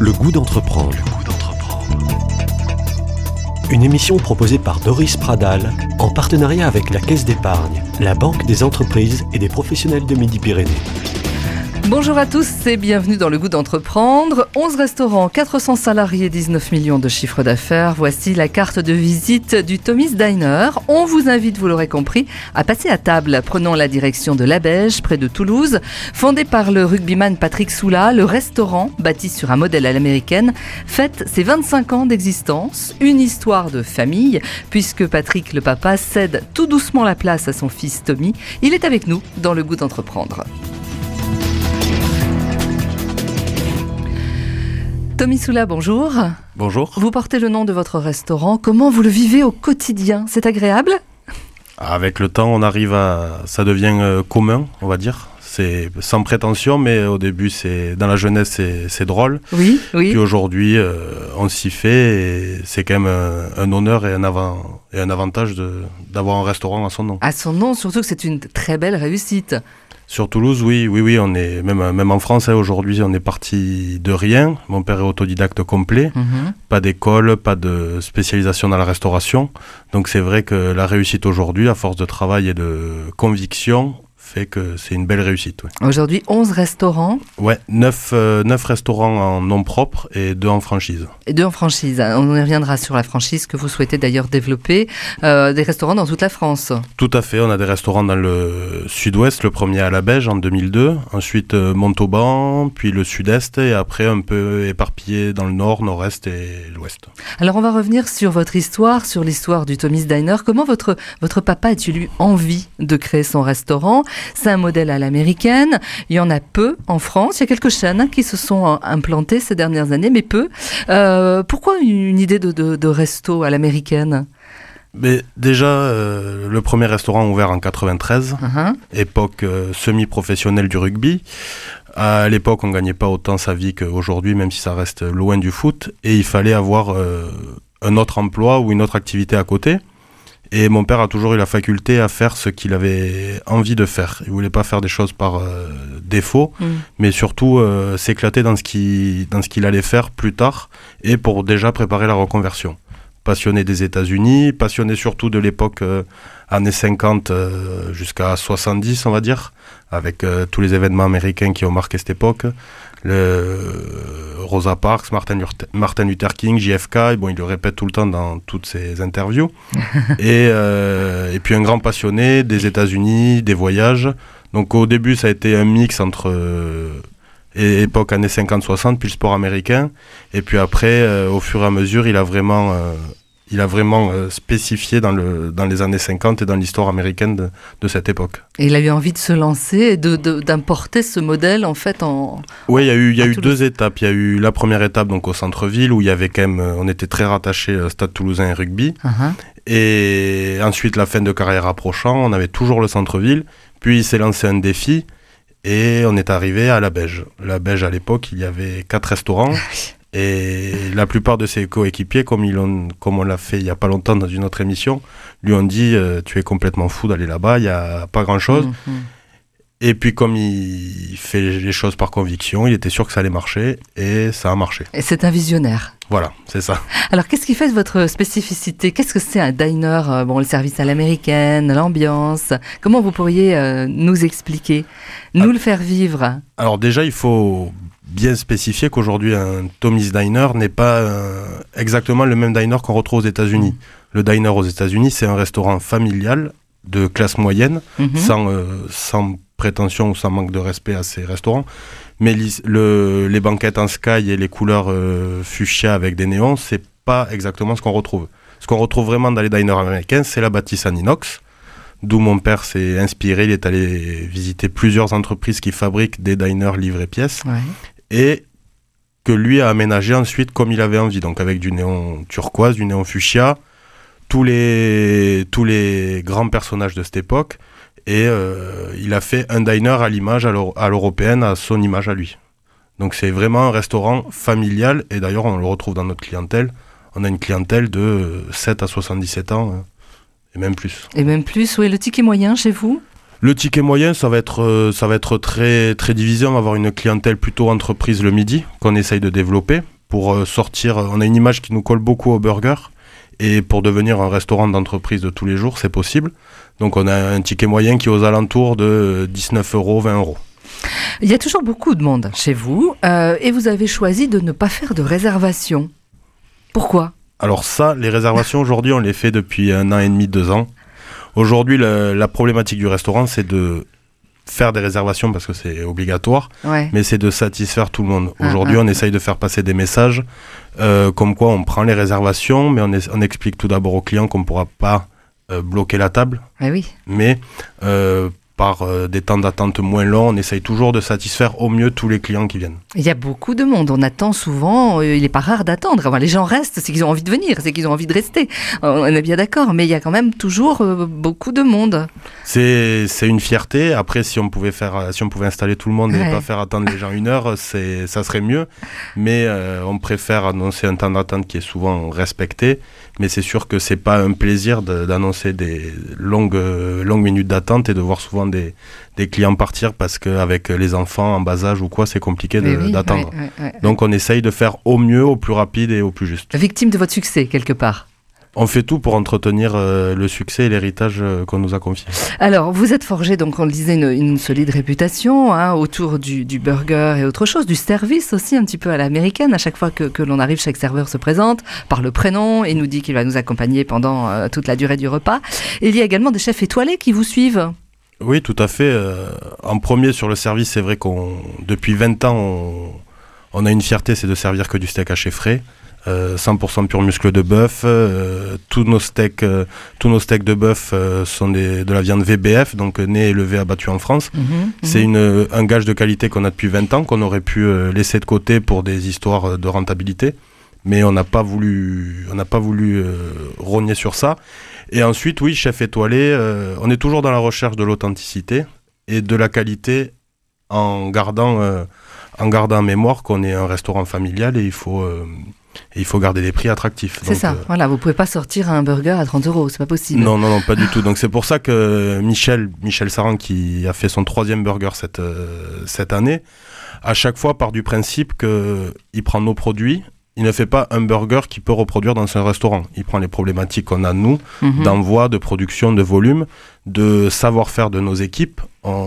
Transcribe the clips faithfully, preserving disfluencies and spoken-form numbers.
Le goût d'entreprendre. Une émission proposée par Doris Pradal en partenariat avec la Caisse d'épargne, la Banque des entreprises et des professionnels de Midi-Pyrénées. Bonjour à tous et bienvenue dans Le Goût d'entreprendre. onze restaurants, quatre cents salariés, dix-neuf millions de chiffre d'affaires. Voici la carte de visite du Tommy's Diner. On vous invite, vous l'aurez compris, à passer à table. Prenons la direction de Labège, près de Toulouse. Fondé par le rugbyman Patrick Soula, le restaurant, bâti sur un modèle à l'américaine, fête ses vingt-cinq ans d'existence. Une histoire de famille, puisque Patrick, le papa, cède tout doucement la place à son fils Tommy. Il est avec nous dans Le Goût d'entreprendre. Tommy Soula, bonjour. Bonjour. Vous portez le nom de votre restaurant. Comment vous le vivez au quotidien ? C'est agréable ? Avec le temps, on arrive à... ça devient euh, commun, on va dire. C'est sans prétention, mais au début, c'est dans la jeunesse, c'est, c'est drôle. Oui, oui. Puis aujourd'hui, euh, on s'y fait et c'est quand même un, un honneur et un, avant, et un avantage de, d'avoir un restaurant à son nom. À son nom, surtout que c'est une très belle réussite. Sur Toulouse, oui, oui, oui, on est même, même en France, hein, aujourd'hui, on est parti de rien. Mon père est autodidacte complet, mmh. Pas d'école, pas de spécialisation dans la restauration. Donc c'est vrai que la réussite aujourd'hui, à force de travail et de conviction, fait que c'est une belle réussite. Ouais. Aujourd'hui, onze restaurants. Ouais, neuf restaurants en nom propre et deux en franchise. Et deux en franchise. On y reviendra sur la franchise que vous souhaitez d'ailleurs développer. Euh, des restaurants dans toute la France. Tout à fait. On a des restaurants dans le sud-ouest, le premier à Labège en deux mille deux. Ensuite euh, Montauban, puis le sud-est et après un peu éparpillé dans le nord, nord-est et l'ouest. Alors on va revenir sur votre histoire, sur l'histoire du Tommy's Diner. Comment votre, votre papa a-t-il eu envie de créer son restaurant ? C'est un modèle à l'américaine. Il y en a peu en France. Il y a quelques chaînes qui se sont implantées ces dernières années, mais peu. Euh, pourquoi une idée de, de, de resto à l'américaine ? Mais déjà, euh, le premier restaurant ouvert en quatre-vingt-treize, uh-huh. époque euh, semi-professionnelle du rugby. À l'époque, on ne gagnait pas autant sa vie qu'aujourd'hui, même si ça reste loin du foot. Et il fallait avoir euh, un autre emploi ou une autre activité à côté. Et mon père a toujours eu la faculté à faire ce qu'il avait envie de faire. Il ne voulait pas faire des choses par euh, défaut, mmh. mais surtout euh, s'éclater dans ce, qui, dans ce qu'il allait faire plus tard et pour déjà préparer la reconversion. Passionné des États-Unis, passionné surtout de l'époque euh, années cinquante euh, jusqu'à soixante-dix, on va dire, avec euh, tous les événements américains qui ont marqué cette époque. Le Rosa Parks, Martin Luther, Martin Luther King, J F K, et bon, il le répète tout le temps dans toutes ses interviews. et, euh, et puis un grand passionné des États-Unis, des voyages. Donc au début, ça a été un mix entre euh, époque années cinquante soixante, puis le sport américain. Et puis après, euh, au fur et à mesure, il a vraiment... Euh, Il a vraiment euh, spécifié dans, le, dans les années cinquante et dans l'histoire américaine de, de cette époque. Et il a eu envie de se lancer et de, de, d'importer ce modèle en fait en... Oui, il y a eu, il y a eu deux étapes. Il y a eu la première étape donc, au centre-ville où il y avait quand même, on était très rattachés au Stade Toulousain et rugby. Uh-huh. Et ensuite, la fin de carrière approchant, on avait toujours le centre-ville. Puis il s'est lancé un défi et on est arrivé à Labège. Labège, à l'époque, il y avait quatre restaurants. Et la plupart de ses coéquipiers, comme, ils ont, comme on l'a fait il n'y a pas longtemps dans une autre émission, lui ont dit euh, « tu es complètement fou d'aller là-bas, il n'y a pas grand-chose mmh, ». Et puis comme il fait les choses par conviction, il était sûr que ça allait marcher et ça a marché. Et c'est un visionnaire. Voilà, c'est ça. Alors qu'est-ce qui fait de votre spécificité ? Qu'est-ce que c'est un diner ? Bon, le service à l'américaine, l'ambiance. Comment vous pourriez euh, nous expliquer, nous ah, le faire vivre ? Alors déjà, il faut... bien spécifier qu'aujourd'hui un Tommy's Diner n'est pas euh, exactement le même diner qu'on retrouve aux États-Unis. Mmh. Le diner aux États-Unis, c'est un restaurant familial de classe moyenne, mmh. sans, euh, sans prétention ou sans manque de respect à ces restaurants. Mais li- le, les banquettes en sky et les couleurs euh, fuchsia avec des néons, c'est pas exactement ce qu'on retrouve. Ce qu'on retrouve vraiment dans les diners américains, c'est la bâtisse en inox. D'où mon père s'est inspiré. Il est allé visiter plusieurs entreprises qui fabriquent des diners livrés pièces. Ouais. Et que lui a aménagé ensuite comme il avait envie, donc avec du néon turquoise, du néon fuchsia, tous les, tous les grands personnages de cette époque, et euh, il a fait un diner à l'image, à, l'euro- à l'européenne, à son image à lui. Donc c'est vraiment un restaurant familial, et d'ailleurs on le retrouve dans notre clientèle. On a une clientèle de sept à soixante-dix-sept ans, et même plus. Et même plus, oui. Le ticket moyen chez vous ? Le ticket moyen, ça va être, ça va être très, très divisé. On va avoir une clientèle plutôt entreprise le midi qu'on essaye de développer pour sortir. On a une image qui nous colle beaucoup au burger et pour devenir un restaurant d'entreprise de tous les jours, c'est possible. Donc on a un ticket moyen qui est aux alentours de dix-neuf euros, vingt euros. Il y a toujours beaucoup de monde chez vous euh, et vous avez choisi de ne pas faire de réservation. Pourquoi ? Alors ça, les réservations aujourd'hui, on les fait depuis un an et demi, deux ans. Aujourd'hui, la, la problématique du restaurant, c'est de faire des réservations parce que c'est obligatoire, ouais. mais c'est de satisfaire tout le monde. Aujourd'hui, ah, ah. on essaye de faire passer des messages euh, comme quoi on prend les réservations, mais on, est, on explique tout d'abord aux clients qu'on ne pourra pas euh, bloquer la table, ah oui. mais euh, par euh, des temps d'attente moins longs, on essaye toujours de satisfaire au mieux tous les clients qui viennent. Il y a beaucoup de monde, on attend souvent, euh, il n'est pas rare d'attendre. Enfin, les gens restent, c'est qu'ils ont envie de venir, c'est qu'ils ont envie de rester. On est bien d'accord, mais il y a quand même toujours euh, beaucoup de monde. C'est, c'est une fierté. Après, si on pouvait faire, si on pouvait installer tout le monde et ouais. pas faire attendre les gens une heure, c'est, ça serait mieux. Mais euh, on préfère annoncer un temps d'attente qui est souvent respecté. Mais c'est sûr que c'est pas un plaisir de, d'annoncer des longues, longues minutes d'attente et de voir souvent des, des clients partir parce qu'avec les enfants en bas âge ou quoi, c'est compliqué de, oui, d'attendre. Ouais, ouais, ouais. Donc on essaye de faire au mieux, au plus rapide et au plus juste. Victime de votre succès, quelque part. On fait tout pour entretenir euh, le succès et l'héritage euh, qu'on nous a confié. Alors, vous êtes forgé, donc on le disait, une, une solide réputation hein, autour du, du burger et autre chose, du service aussi un petit peu à l'américaine. À chaque fois que, que l'on arrive, chaque serveur se présente par le prénom et nous dit qu'il va nous accompagner pendant euh, toute la durée du repas. Et il y a également des chefs étoilés qui vous suivent. Oui, tout à fait. Euh, en premier, sur le service, c'est vrai qu'on depuis vingt ans, on, on a une fierté, c'est de servir que du steak haché frais. Euh, cent pour cent pur muscle de bœuf, euh, tous nos steaks, euh, tous nos steaks de bœuf euh, sont des, de la viande V B F, donc née, élevée, abattue en France. Mmh, c'est mmh. Une, un gage de qualité qu'on a depuis vingt ans, qu'on aurait pu euh, laisser de côté pour des histoires de rentabilité, mais on n'a pas voulu, on n'a pas voulu euh, rogner sur ça. Et ensuite, oui, chef étoilé, euh, on est toujours dans la recherche de l'authenticité et de la qualité en gardant, euh, en gardant en mémoire qu'on est un restaurant familial et il faut euh, Et il faut garder des prix attractifs. C'est donc, ça, euh... voilà, vous ne pouvez pas sortir un burger à trente euros, c'est pas possible. Non, non, non, pas du tout. Donc c'est pour ça que Michel, Michel Saran, qui a fait son troisième burger cette, euh, cette année, à chaque fois part du principe qu'il prend nos produits, il ne fait pas un burger qu'il peut reproduire dans un restaurant. Il prend les problématiques qu'on a, nous, mm-hmm. d'envoi, de production, de volume, de savoir-faire de nos équipes.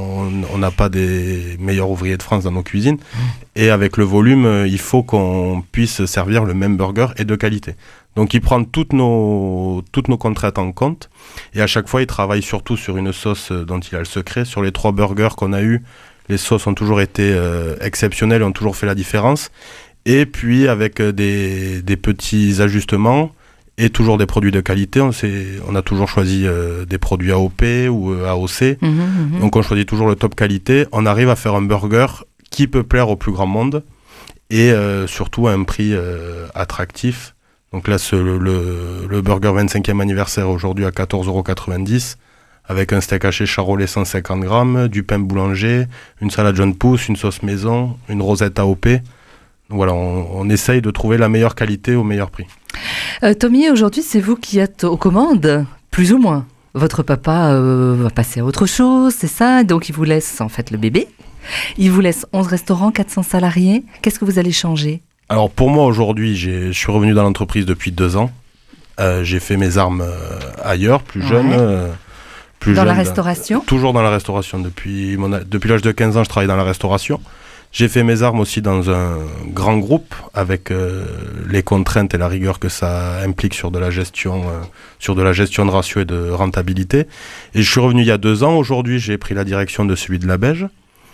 On n'a pas des meilleurs ouvriers de France dans nos cuisines. Mmh. Et avec le volume, il faut qu'on puisse servir le même burger et de qualité. Donc il prend toutes nos, toutes nos contraintes en compte. Et à chaque fois, il travaille surtout sur une sauce dont il a le secret. Sur les trois burgers qu'on a eus, les sauces ont toujours été euh, exceptionnelles et ont toujours fait la différence. Et puis avec des, des petits ajustements et toujours des produits de qualité, on, on a toujours choisi euh, des produits A O P ou euh, A O C. Mmh, mmh. Donc on choisit toujours le top qualité. On arrive à faire un burger qui peut plaire au plus grand monde et euh, surtout à un prix euh, attractif. Donc là, ce, le, le, le burger vingt-cinquième anniversaire aujourd'hui à quatorze euros quatre-vingt-dix avec un steak haché charolais cent cinquante grammes, du pain boulanger, une salade jaune pousse, une sauce maison, une rosette A O P. Donc voilà, on, on essaye de trouver la meilleure qualité au meilleur prix. Euh, Tommy, aujourd'hui, c'est vous qui êtes aux commandes, plus ou moins. Votre papa euh, va passer à autre chose, c'est ça. Donc, il vous laisse en fait le bébé. Il vous laisse onze restaurants, quatre cents salariés. Qu'est-ce que vous allez changer ? Alors, pour moi, aujourd'hui, j'ai, je suis revenu dans l'entreprise depuis deux ans. Euh, j'ai fait mes armes euh, ailleurs, plus ouais. jeune. Euh, plus dans jeune, la restauration ? Toujours dans la restauration. Depuis, mon, depuis l'âge de quinze ans, je travaille dans la restauration. J'ai fait mes armes aussi dans un grand groupe avec euh, les contraintes et la rigueur que ça implique sur de la gestion, euh, sur de la gestion de ratio et de rentabilité. Et je suis revenu il y a deux ans. Aujourd'hui, j'ai pris la direction de celui de la Beige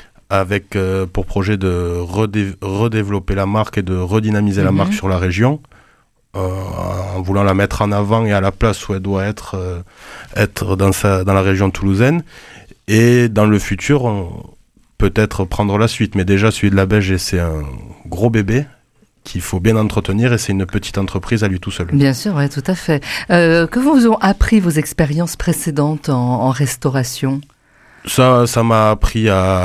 avec euh, pour projet de redé- redévelopper la marque et de redynamiser mmh. la marque sur la région euh, en voulant la mettre en avant et à la place où elle doit être, euh, être dans, sa, dans la région toulousaine. Et dans le futur, on, peut-être prendre la suite, mais déjà celui de la Beige, c'est un gros bébé qu'il faut bien entretenir et c'est une petite entreprise à lui tout seul. Bien sûr, oui, tout à fait. Euh, que vous ont appris vos expériences précédentes en, en restauration ? Ça, ça m'a appris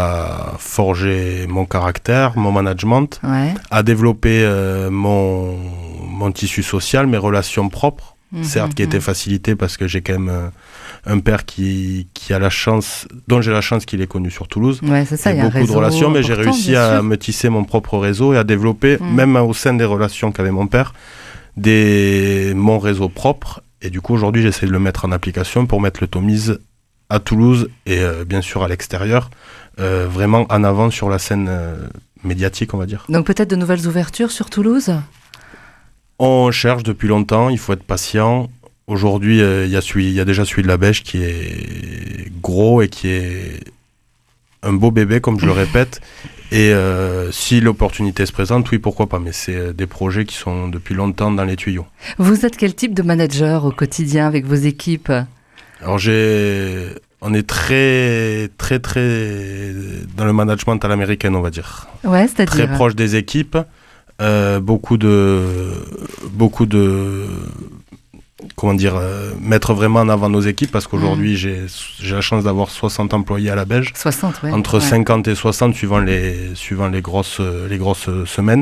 à forger mon caractère, mon management, ouais. à développer euh, mon, mon tissu social, mes relations propres, mmh, certes mmh. qui étaient facilitées parce que j'ai quand même euh, un père qui, qui a la chance, dont j'ai la chance qu'il ait connu sur Toulouse. Ouais, c'est ça, il y a beaucoup un réseau de relations, mais j'ai réussi à sûr. me tisser mon propre réseau et à développer, mmh. même au sein des relations qu'avait mon père, des, mon réseau propre. Et du coup, aujourd'hui, j'essaie de le mettre en application pour mettre le Tomiz à Toulouse et euh, bien sûr à l'extérieur, euh, vraiment en avant sur la scène euh, médiatique, on va dire. Donc peut-être de nouvelles ouvertures sur Toulouse ? On cherche depuis longtemps, il faut être patient. Aujourd'hui, euh, il y a celui, il y a déjà celui de la Bêche qui est gros et qui est un beau bébé, comme je le répète. Et euh, si l'opportunité se présente, oui, pourquoi pas. Mais c'est des projets qui sont depuis longtemps dans les tuyaux. Vous êtes quel type de manager au quotidien avec vos équipes ? Alors j'ai, on est très, très, très dans le management à l'américaine, on va dire. Ouais, c'est-à-dire très proche des équipes. Euh, beaucoup de, beaucoup de, comment dire, euh, mettre vraiment en avant nos équipes parce qu'aujourd'hui mmh. j'ai, j'ai la chance d'avoir soixante employés à la Belge. soixante, ouais. Entre ouais. cinquante et soixante suivant les, suivant les grosses, les grosses semaines.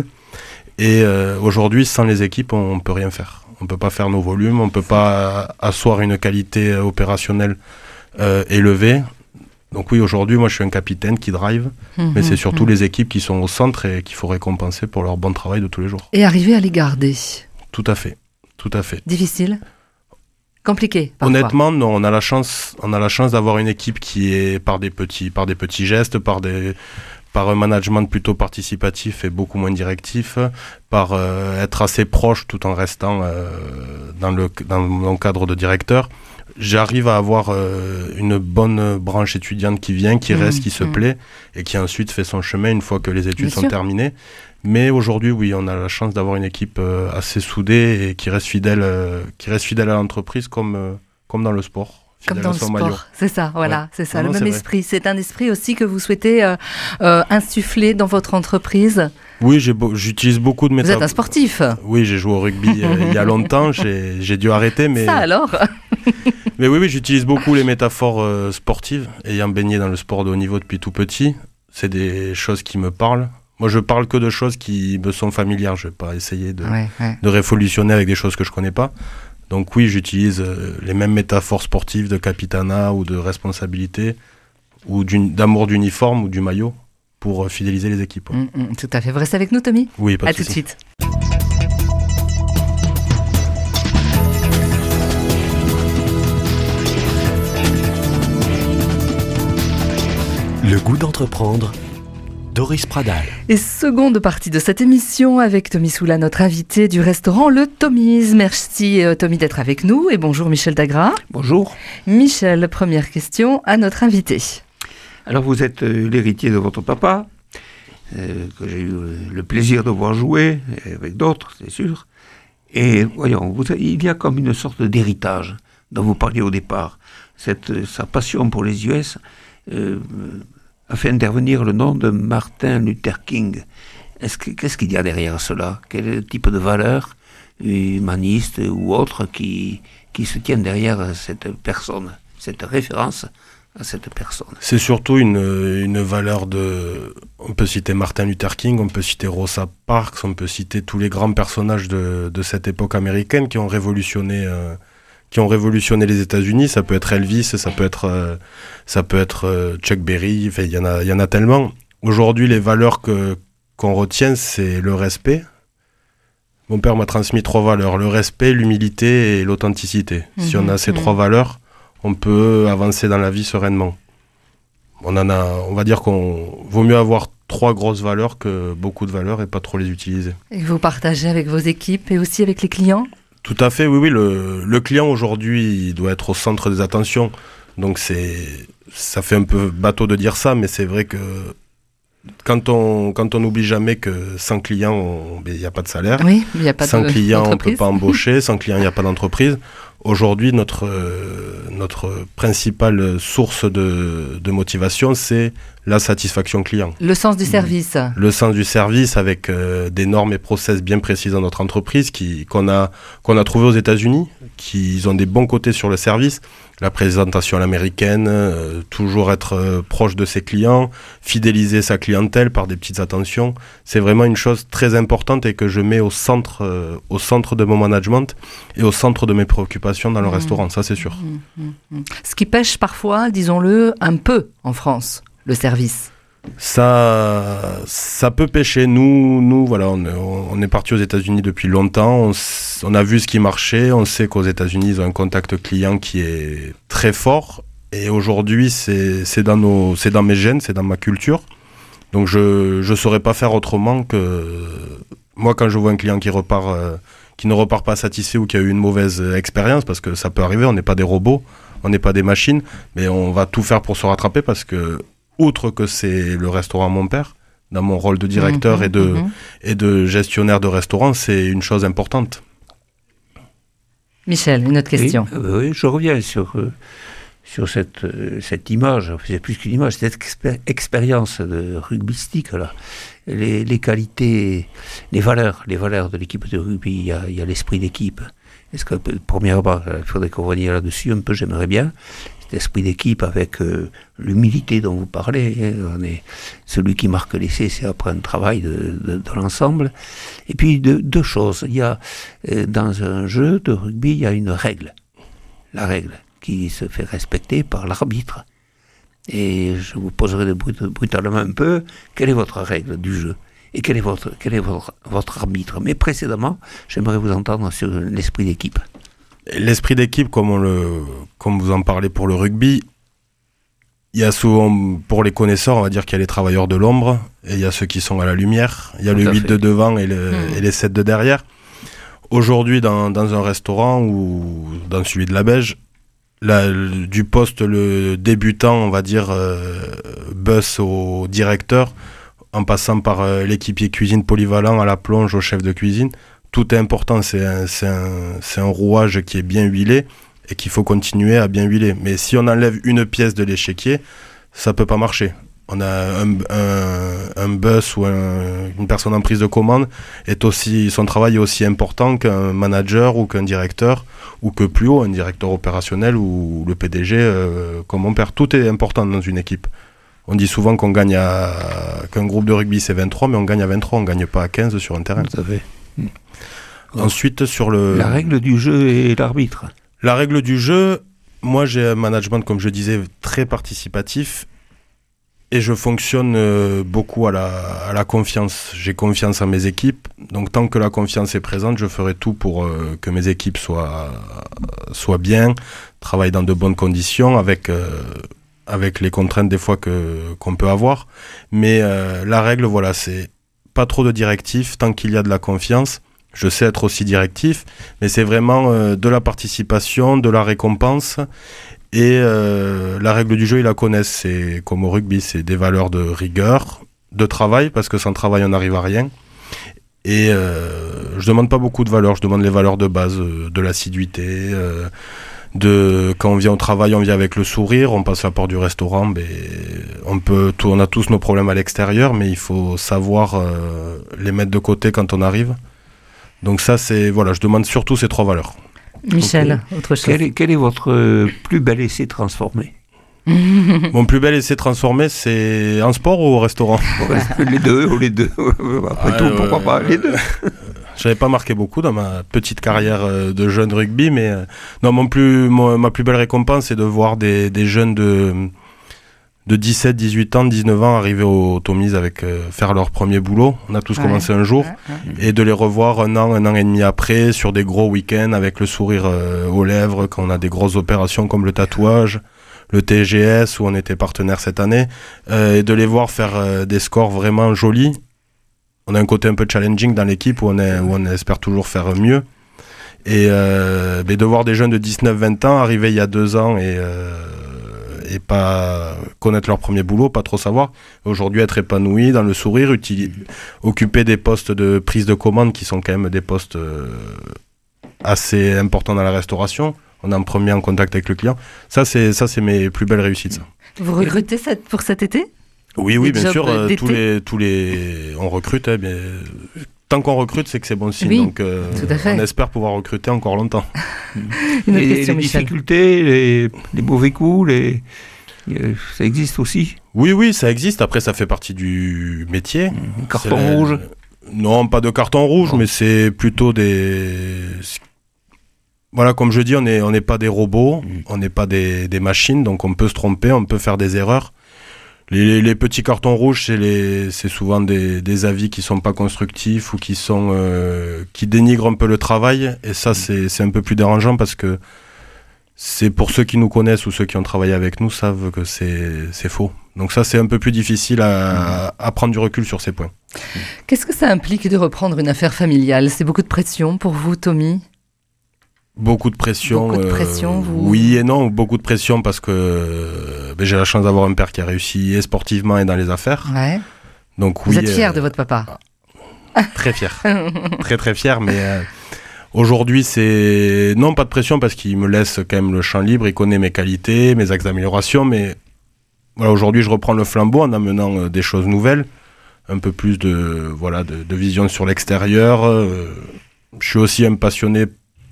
Et euh, aujourd'hui, sans les équipes, on ne peut rien faire. On ne peut pas faire nos volumes, on ne peut pas asseoir une qualité opérationnelle euh, élevée. Donc oui, aujourd'hui, moi, je suis un capitaine qui drive, mmh, mais c'est surtout mmh. les équipes qui sont au centre et qu'il faut récompenser pour leur bon travail de tous les jours. Et arriver à les garder. Tout à fait, tout à fait. Difficile ? Compliqué, parfois. Honnêtement, non. On a la chance, on a la chance d'avoir une équipe qui est par des petits, par des petits gestes, par des, par un management plutôt participatif et beaucoup moins directif, par euh, être assez proche tout en restant euh, dans le dans mon cadre de directeur. J'arrive à avoir euh, une bonne branche étudiante qui vient, qui mmh, reste, qui se mmh. plaît et qui ensuite fait son chemin une fois que les études Bien sont sûr. terminées. Mais aujourd'hui, oui, on a la chance d'avoir une équipe euh, assez soudée et qui reste fidèle, euh, qui reste fidèle à l'entreprise comme, euh, comme dans le sport. Comme dans le sport, maillot. c'est ça, voilà, ouais. c'est ça, non, le non, même esprit. Vrai. C'est un esprit aussi que vous souhaitez euh, euh, insuffler dans votre entreprise. Oui, j'ai beau, j'utilise beaucoup de métaphores. Vous êtes un sportif. Oui, j'ai joué au rugby euh, il y a longtemps, j'ai, j'ai dû arrêter. Mais... Ça alors Mais oui, oui, j'utilise beaucoup les métaphores euh, sportives, ayant baigné dans le sport de haut niveau depuis tout petit. C'est des choses qui me parlent. Moi, je parle que de choses qui me sont familières. Je ne vais pas essayer de, ouais, ouais. de révolutionner avec des choses que je ne connais pas. Donc oui, j'utilise euh, les mêmes métaphores sportives de capitanat ou de responsabilité ou d'amour d'uniforme ou du maillot pour euh, fidéliser les équipes. Ouais. Mmh, mmh, tout à fait. Vous restez avec nous, Tommy ? Oui, pas de À souci. tout de suite. Le goût d'entreprendre, Doris Pradal. Et seconde partie de cette émission avec Tommy Soula, notre invité du restaurant Le Tomiz. Merci euh, Tommy d'être avec nous et bonjour Michel Dagras. Bonjour. Michel, première question à notre invité. Alors vous êtes euh, l'héritier de votre papa, euh, que j'ai eu euh, le plaisir de voir jouer, avec d'autres c'est sûr. Et voyons, vous, il y a comme une sorte d'héritage dont vous parliez au départ. Cette, euh, sa passion pour les U S euh, a fait intervenir le nom de Martin Luther King. Est-ce que, qu'est-ce qu'il y a derrière cela ? Quel type de valeurs humanistes ou autres qui, qui se tiennent derrière cette personne, cette référence à cette personne ? C'est surtout une, une valeur de... On peut citer Martin Luther King, on peut citer Rosa Parks, on peut citer tous les grands personnages de, de cette époque américaine qui ont révolutionné... Euh, qui ont révolutionné les États-Unis. Ça peut être Elvis, ça peut être, euh, ça peut être euh, Chuck Berry, il y en a, il y en a tellement. Aujourd'hui, les valeurs que, qu'on retient, c'est le respect. Mon père m'a transmis trois valeurs, le respect, l'humilité et l'authenticité. Mmh, si on a ces mmh. trois valeurs, on peut avancer dans la vie sereinement. On en a, on va dire qu'on vaut mieux avoir trois grosses valeurs que beaucoup de valeurs et pas trop les utiliser. Et vous partagez avec vos équipes et aussi avec les clients ? Tout à fait, oui, oui. Le, le client aujourd'hui, il doit être au centre des attentions. Donc c'est, ça fait un peu bateau de dire ça, mais c'est vrai que quand on quand on n'oublie jamais que sans client, il n'y a pas de salaire. Oui, il n'y a pas sans de, client, on ne peut pas embaucher. Sans client, il n'y a pas d'entreprise. Aujourd'hui, notre euh, notre principale source de de motivation, c'est la satisfaction client. Le sens du service. Le sens du service avec euh, des normes et process bien précises dans notre entreprise qui, qu'on a, qu'on a trouvé aux États-Unis, qui ont des bons côtés sur le service. La présentation à l'américaine, euh, toujours être euh, proche de ses clients, fidéliser sa clientèle par des petites attentions. C'est vraiment une chose très importante et que je mets au centre, euh, au centre de mon management et au centre de mes préoccupations dans le mmh. restaurant, ça c'est sûr. Mmh, mmh. Ce qui pêche parfois, disons-le, un peu en France, le service. Ça, ça peut pêcher. Nous, nous voilà, on, on est parti aux États-Unis depuis longtemps. On, on a vu ce qui marchait. On sait qu'aux États-Unis, ils ont un contact client qui est très fort. Et aujourd'hui, c'est, c'est dans nos, c'est dans mes gènes, c'est dans ma culture. Donc, je, je saurais pas faire autrement que moi, quand je vois un client qui repart, euh, qui ne repart pas satisfait ou qui a eu une mauvaise expérience, parce que ça peut arriver. On n'est pas des robots, on n'est pas des machines, mais on va tout faire pour se rattraper parce que outre que c'est le restaurant Mon Père, dans mon rôle de directeur mmh, et, de, mmh. et de gestionnaire de restaurant, c'est une chose importante. Michel, une autre question. Oui, euh, oui je reviens sur, euh, sur cette, euh, cette image, c'est plus qu'une image, cette expé- expérience de rugbystique, là. Les, les qualités, les valeurs, les valeurs de l'équipe de rugby, il y a, il y a l'esprit d'équipe. Est-ce que, premièrement, il faudrait qu'on revienne là-dessus un peu, j'aimerais bien. Cet esprit d'équipe avec euh, l'humilité dont vous parlez. Hein, on est, celui qui marque l'essai, c'est après un travail de, de, de l'ensemble. Et puis de, deux choses. Il y a, euh, dans un jeu de rugby, il y a une règle. La règle qui se fait respecter par l'arbitre. Et je vous poserai de brut, brutalement un peu, quelle est votre règle du jeu ? Et quel est votre, quel est votre, votre arbitre ? Mais précédemment, j'aimerais vous entendre sur l'esprit d'équipe. L'esprit d'équipe, comme, on le, comme vous en parlez pour le rugby, il y a souvent, pour les connaisseurs, on va dire qu'il y a les travailleurs de l'ombre, et il y a ceux qui sont à la lumière. Il y a Tout le huit fait. De devant et, le, mmh. et les sept de derrière. Aujourd'hui, dans, dans un restaurant ou dans celui de la Beige, la, du poste le débutant, on va dire, euh, bus au directeur, en passant par euh, l'équipier cuisine polyvalent, à la plonge, au chef de cuisine, tout est important, c'est un, c'est, un, c'est un rouage qui est bien huilé et qu'il faut continuer à bien huiler. Mais si on enlève une pièce de l'échiquier, ça ne peut pas marcher. On a un, un, un bus ou un, une personne en prise de commande, est aussi, son travail est aussi important qu'un manager ou qu'un directeur, ou que plus haut, un directeur opérationnel ou le P D G, euh, comme mon père. Tout est important dans une équipe. On dit souvent qu'on gagne à, qu'un groupe de rugby c'est vingt-trois, mais on gagne à vingt-trois, on ne gagne pas à quinze sur un terrain. Tout à fait. Ensuite, sur le... La règle du jeu et l'arbitre. La règle du jeu, moi j'ai un management, comme je disais, très participatif et je fonctionne euh, beaucoup à la, à la confiance. J'ai confiance en mes équipes, donc tant que la confiance est présente, je ferai tout pour euh, que mes équipes soient, soient bien, travaillent dans de bonnes conditions, avec, euh, avec les contraintes des fois que, qu'on peut avoir. Mais euh, la règle, voilà, c'est pas trop de directives, tant qu'il y a de la confiance. Je sais être aussi directif, mais c'est vraiment euh, de la participation, de la récompense. Et euh, la règle du jeu, ils la connaissent. C'est comme au rugby, c'est des valeurs de rigueur, de travail, parce que sans travail, on n'arrive à rien. Et euh, je demande pas beaucoup de valeurs. Je demande les valeurs de base, euh, de l'assiduité. Euh, de quand on vient au travail, on vient avec le sourire. On passe la porte du restaurant. Ben, on peut, tout, on a tous nos problèmes à l'extérieur, mais il faut savoir euh, les mettre de côté quand on arrive. Donc ça, c'est, voilà, je demande surtout ces trois valeurs. Michel, okay. Autre chose. Quel est, quel est votre euh, plus bel essai transformé ? Mon plus bel essai transformé, c'est en sport ou au restaurant ? Les deux, ou les deux. Après ah, tout, euh, pourquoi pas les deux. J'avais pas marqué beaucoup dans ma petite carrière de jeune rugby, mais euh, non, mon plus, mon, ma plus belle récompense, c'est de voir des, des jeunes de... de dix-sept, dix-huit ans, dix-neuf ans arriver au Tomise avec euh, faire leur premier boulot. On a tous ouais, commencé un jour. Ouais, ouais. Et de les revoir un an, un an et demi après sur des gros week-ends avec le sourire euh, aux lèvres quand on a des grosses opérations comme le tatouage, le T G S où on était partenaire cette année. Euh, et de les voir faire euh, des scores vraiment jolis. On a un côté un peu challenging dans l'équipe où on, est, où on espère toujours faire mieux. Et euh, mais de voir des jeunes de dix-neuf vingt ans arriver il y a deux ans et... Euh, et pas connaître leur premier boulot, pas trop savoir. Aujourd'hui, être épanoui dans le sourire, utili- occuper des postes de prise de commande qui sont quand même des postes euh, assez importants dans la restauration. On est en premier en contact avec le client. Ça, c'est, ça, c'est mes plus belles réussites. Ça. Vous recrutez pour cet été ? Oui, oui, des bien jobs sûr. euh, d'été. tous les, tous les, on recrute. Hein, bien, tant qu'on recrute, c'est que c'est bon signe. Oui, donc, euh, tout à fait. on espère pouvoir recruter encore longtemps. Une autre Et question, les Michel. difficultés, les, les mauvais coups, les, euh, ça existe aussi. Oui, oui, ça existe. Après, ça fait partie du métier. Carton C'est la- rouge. Non, pas de carton rouge, Non. mais c'est plutôt des. Voilà, comme je dis, on n'est on n'est pas des robots, Mm. on n'est pas des, des machines, donc on peut se tromper, on peut faire des erreurs. Les, les, les petits cartons rouges, c'est, les, c'est souvent des, des avis qui sont pas constructifs ou qui sont euh, qui dénigrent un peu le travail. Et ça, c'est, c'est un peu plus dérangeant parce que c'est pour ceux qui nous connaissent ou ceux qui ont travaillé avec nous savent que c'est, c'est faux. Donc ça, c'est un peu plus difficile à, à prendre du recul sur ces points. Qu'est-ce que ça implique de reprendre une affaire familiale? C'est beaucoup de pression pour vous, Tommy? Beaucoup de pression. Beaucoup de pression, euh, vous- Oui et non, beaucoup de pression parce que euh, ben, j'ai la chance d'avoir un père qui a réussi et sportivement et dans les affaires. Ouais. Donc Vous oui, êtes fier euh, de votre papa? très fier, très très fier. Mais euh, aujourd'hui, c'est non pas de pression parce qu'il me laisse quand même le champ libre. Il connaît mes qualités, mes axes d'amélioration. Mais voilà, aujourd'hui, je reprends le flambeau en amenant euh, des choses nouvelles, un peu plus de voilà de, de vision sur l'extérieur. Euh, je suis aussi un passionné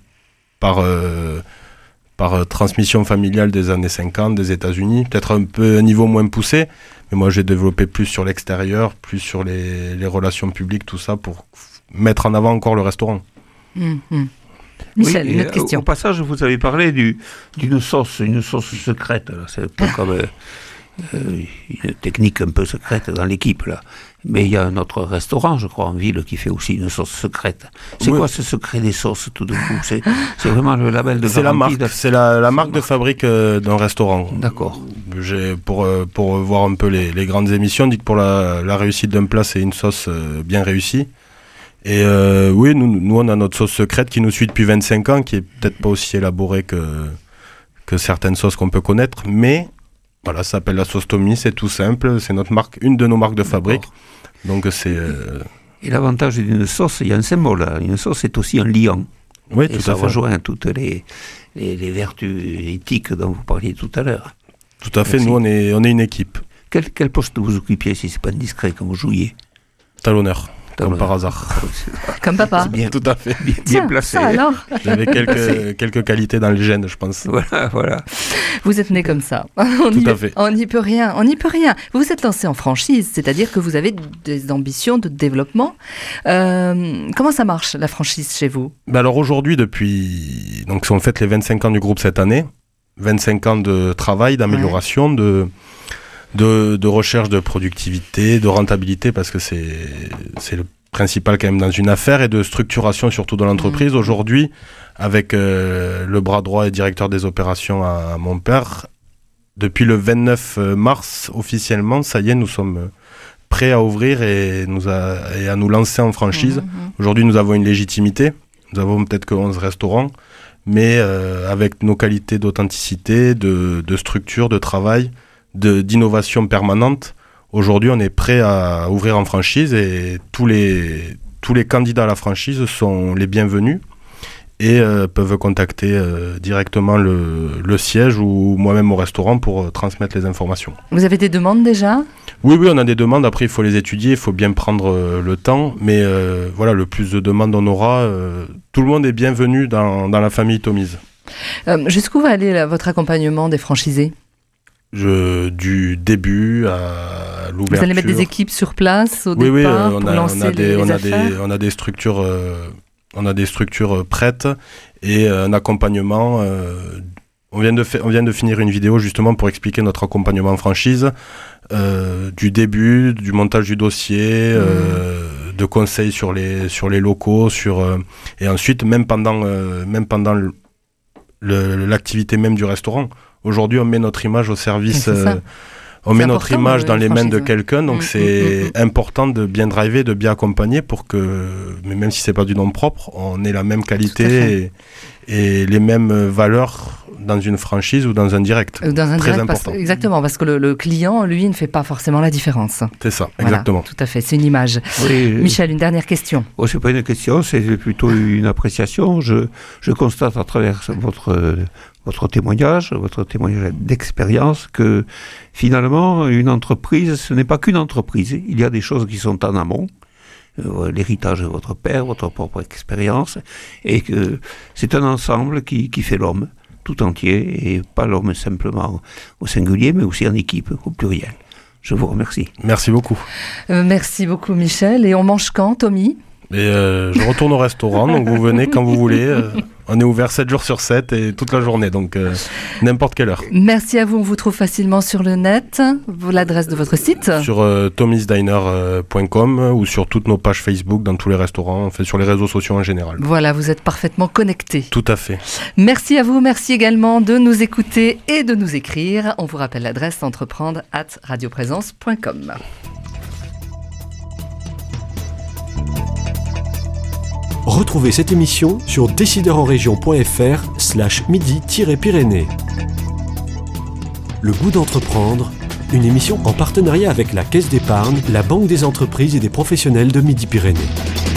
par, euh, par euh, transmission familiale des années cinquante, des États-Unis, peut-être un peu un niveau moins poussé, mais moi j'ai développé plus sur l'extérieur, plus sur les, les relations publiques, tout ça, pour f- mettre en avant encore le restaurant. Hum, hum. Michel, Oui, une et, autre euh, question. Au passage, vous avez parlé du, d'une sauce, une sauce secrète. Là. C'est un peu comme euh, euh, une technique un peu secrète dans l'équipe. Là. Mais il y a un autre restaurant, je crois, en ville, qui fait aussi une sauce secrète. C'est Oui. quoi ce secret des sauces, tout d'un coup? C'est, c'est vraiment le label de C'est la garantie marque, de- c'est la, la marque de fabrique euh, d'un restaurant. D'accord. J'ai, pour, euh, pour voir un peu les, les grandes émissions, on dit que pour la, la réussite d'un plat, c'est une sauce euh, bien réussie. Et euh, oui, nous, nous, on a notre sauce secrète qui nous suit depuis vingt-cinq ans, qui est peut-être pas aussi élaborée que, que certaines sauces qu'on peut connaître, mais voilà, ça s'appelle la sauce Tommy, c'est tout simple, c'est notre marque, une de nos marques de fabrique. D'accord. Donc c'est... euh, Et l'avantage d'une sauce, il y a un symbole. Là. Une sauce est aussi un liant. oui, Et tout ça à fait. rejoint toutes les, les, les vertus éthiques dont vous parliez tout à l'heure. Tout à fait, Merci. nous, on est, on est une équipe. Quel, quel poste vous occupiez, si c'est pas indiscret, quand vous jouiez? Talonneur, comme Talonneur. par hasard. Comme papa. C'est bien, Tout à fait. bien, Tiens, bien placé. ça alors? J'avais quelques, quelques qualités dans les gènes, je pense. Voilà, voilà. Vous êtes né comme ça. On Tout y, à fait. On n'y peut rien. On n'y peut rien. Vous vous êtes lancé en franchise, c'est-à-dire que vous avez des ambitions de développement. Euh, comment ça marche, la franchise, chez vous? Ben alors aujourd'hui, depuis... Donc, on fête les vingt-cinq ans du groupe cette année. vingt-cinq ans de travail, d'amélioration, de, de, de recherche de productivité, de rentabilité, parce que c'est, c'est le principal quand même dans une affaire, et de structuration surtout de l'entreprise. Mmh. Aujourd'hui, avec euh, le bras droit et directeur des opérations à, à mon père, depuis le vingt-neuf mars, officiellement, ça y est, nous sommes prêts à ouvrir et, nous a, et à nous lancer en franchise. Mmh. Aujourd'hui, nous avons une légitimité. Nous avons peut-être que onze restaurants, mais euh, avec nos qualités d'authenticité, de, de structure, de travail, de, d'innovation permanente, aujourd'hui, on est prêt à ouvrir en franchise et tous les, tous les candidats à la franchise sont les bienvenus et euh, peuvent contacter euh, directement le, le siège ou moi-même au restaurant pour euh, transmettre les informations. Vous avez des demandes déjà? Oui, oui, on a des demandes. Après, il faut les étudier, il faut bien prendre euh, le temps. Mais euh, voilà, le plus de demandes on aura, euh, tout le monde est bienvenu dans, dans la famille Tommy's. Euh, jusqu'où va aller là, votre accompagnement des franchisés? Je, du début à l'ouverture. Vous allez mettre des équipes sur place au oui, oui, départ euh, on, pour a, lancer on, a les, des, les on, a affaires? des, on a des structures, euh, on a des structures euh, prêtes et euh, un accompagnement. Euh, on, vient de fa- on vient de finir une vidéo justement pour expliquer notre accompagnement en franchise, euh, du début, du montage du dossier, mmh. euh, de conseils sur les, sur les locaux, sur, euh, et ensuite même pendant, euh, même pendant le, le, l'activité même du restaurant. Aujourd'hui, on met notre image au service. Euh, on c'est met notre image dans les mains de quelqu'un, donc mmh, c'est mmh, mmh. important de bien driver, de bien accompagner pour que, mais même si c'est pas du nom propre, on ait la même qualité et, et les mêmes valeurs dans une franchise ou dans un direct. Ou dans un Très direct, important. Parce, exactement, parce que le, le client, lui, ne fait pas forcément la différence. C'est ça, Voilà, exactement. tout à fait, c'est une image. Oui, Michel, une dernière question. Oh, c'est pas une question, c'est plutôt une appréciation. Je, je constate à travers votre, votre témoignage, votre témoignage d'expérience, que finalement, une entreprise, ce n'est pas qu'une entreprise. Il y a des choses qui sont en amont, euh, l'héritage de votre père, votre propre expérience, et que c'est un ensemble qui, qui fait l'homme tout entier, et pas l'homme simplement au singulier, mais aussi en équipe, au pluriel. Je vous remercie. Merci beaucoup. Euh, merci beaucoup Michel. Et on mange quand, Tommy ? Et euh, je retourne au restaurant, donc vous venez quand vous voulez. Euh, on est ouvert sept jours sur sept et toute la journée, donc euh, n'importe quelle heure. Merci à vous, on vous trouve facilement sur le net. L'adresse de votre site ? Sur euh, tommys diner point com ou sur toutes nos pages Facebook, dans tous les restaurants, enfin sur les réseaux sociaux en général. Voilà, vous êtes parfaitement connectés. Tout à fait. Merci à vous, merci également de nous écouter et de nous écrire. On vous rappelle l'adresse entreprendre arobase radioprésence point com. Retrouvez cette émission sur décideurenrégion.fr slash midi-pyrénées. Le goût d'entreprendre, une émission en partenariat avec la Caisse d'épargne, la Banque des entreprises et des professionnels de Midi-Pyrénées.